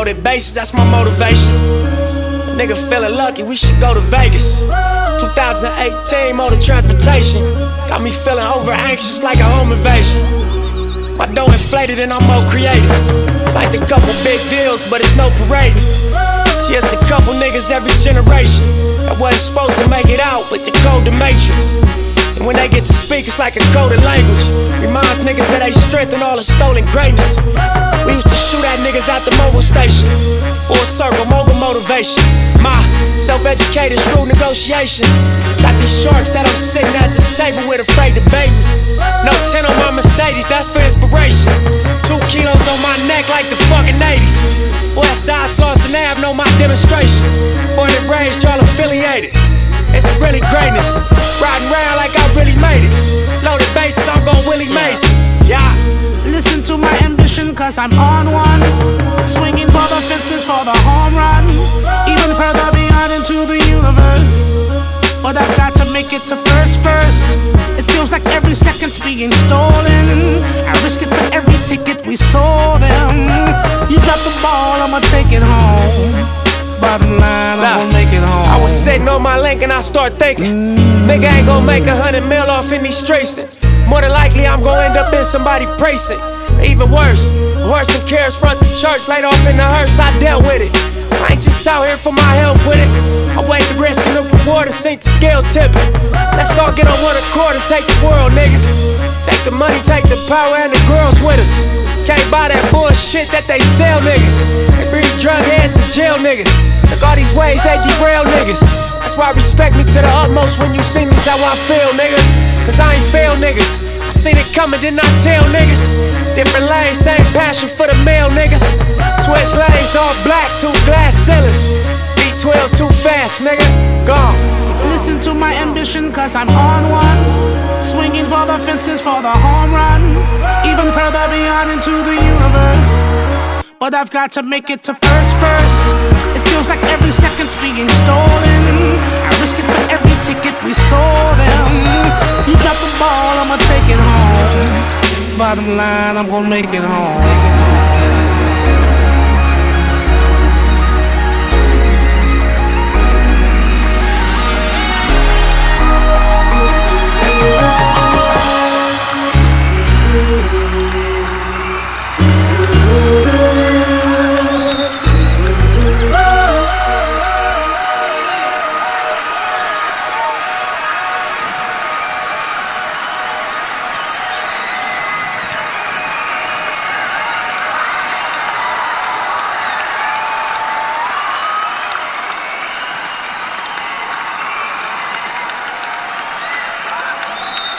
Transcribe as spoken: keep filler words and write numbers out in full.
Loaded bases, that's my motivation. A nigga feeling lucky, we should go to Vegas. twenty eighteen motor transportation got me feeling over anxious like a home invasion. My dough inflated and I'm more creative. Signed a couple big deals, but it's no parading. See, it's a couple niggas every generation that wasn't supposed to make it out, but they code the matrix. And when they get to speak, it's like a coded language. Reminds niggas that they strength and all the stolen greatness. We used to shoot at niggas at the mobile station. Full circle, mogul motivation. My self-educated, shrewd negotiations. Got these sharks that I'm sitting at this table with, afraid to bait me. No ten on my Mercedes, that's for inspiration. Two kilos on my neck like the fucking eighties. Westside Slauson Ave know my demonstration. Born and raised, y'all affiliated. It's really greatness. Riding around like I really made it. Loaded bases, I'm gon' Willie Mason. Yeah. Listen to my ambition, cause I'm on one. Swinging for the fences for the home run. Even further beyond into the universe. But I've got to make it to first first. It feels like every second's being stolen. I risk it for every ticket we sold them. You got the ball, I'ma take it home. Bottom line, I'm nah, gonna make it home. I was sitting on my link and I start thinking, mm. nigga ain't gonna make a hundred mil off in these streets. More than likely I'm gonna end up in somebody precinct. Even worse, horse and carriage front the church, laid off in the hearse, I dealt with it. I ain't just out here for my help with it. I weighed the risk and the reward and sink the scale tipping. Let's all get on one accord and take the world, niggas. Take the money, take the power and the girls with us. Can't buy that bullshit that they sell, niggas. They breed drug heads and jail niggas. Look all these ways they derail niggas. That's why respect me to the utmost when you see me, is how I feel, nigga. Cause I ain't fail niggas. I seen it coming, did not tell niggas. Different lanes, same passion for the male niggas. Switch lanes, all black, two glass ceilings. V twelve too fast, nigga. Gone. Listen to my ambition, cause I'm on one. Swinging for the fences for the home run. Even further beyond into the universe. But I've got to make it to first first. It feels like every second's being stolen. I risk it for every ticket we sold them. You got the ball, I'ma take it home. Bottom line, I'm gonna make it home. We'll be right back.